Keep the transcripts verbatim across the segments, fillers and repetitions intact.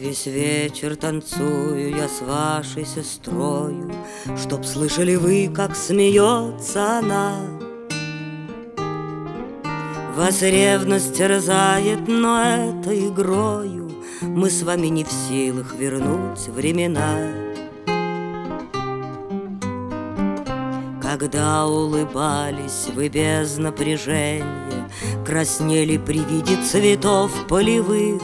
Весь вечер танцую я с вашей сестрою, чтоб слышали вы, как смеется она. Вас ревность терзает, но это игрою мы с вами не в силах вернуть времена. Когда улыбались вы без напряжения, краснели при виде цветов полевых.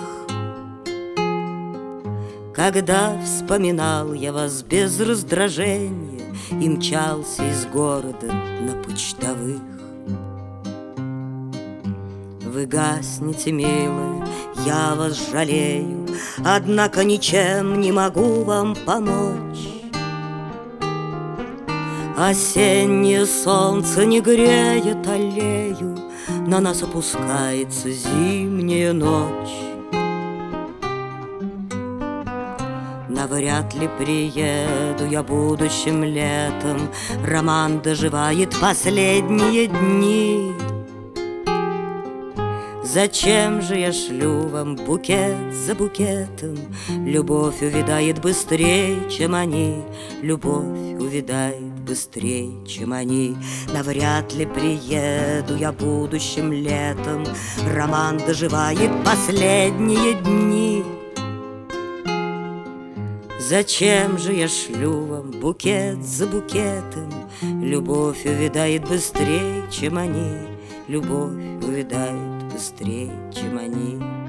Когда вспоминал я вас без раздражения и мчался из города на почтовых. Вы гаснете, милая, я вас жалею, однако ничем не могу вам помочь. Осеннее солнце не греет аллею, на нас опускается зимняя ночь. Навряд ли приеду я будущим летом, роман доживает последние дни. Зачем же я шлю вам букет за букетом? Любовь увядает быстрее, чем они. Любовь увядает быстрее, чем они. Навряд ли приеду я будущим летом, роман доживает последние дни. Зачем же я шлю вам букет за букетом? Любовь увядает быстрее, чем они. Любовь увядает быстрее, чем они.